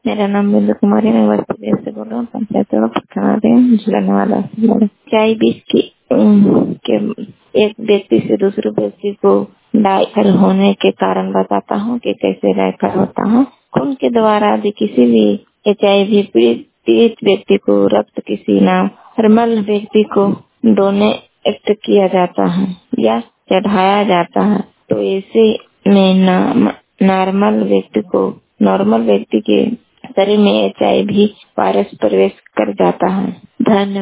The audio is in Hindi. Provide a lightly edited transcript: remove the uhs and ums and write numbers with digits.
मेरा नाम बिंदु कुमारी, मैं वस्तु से बोल रहा हूँ। पंचायत जिला चाय बीस की के एक व्यक्ति से दूसरे व्यक्ति को डायफर होने के कारण बताता हूँ कि कैसे डायफर होता है। खून के द्वारा यदि किसी भी HIV पीड़ित व्यक्ति को रक्त किसी नॉर्मल व्यक्ति को डोनेट किया जाता है या चढ़ाया जाता है, तो ऐसे में नॉर्मल व्यक्ति के शरीर में HIV वायरस प्रवेश कर जाता है। धन्यवाद।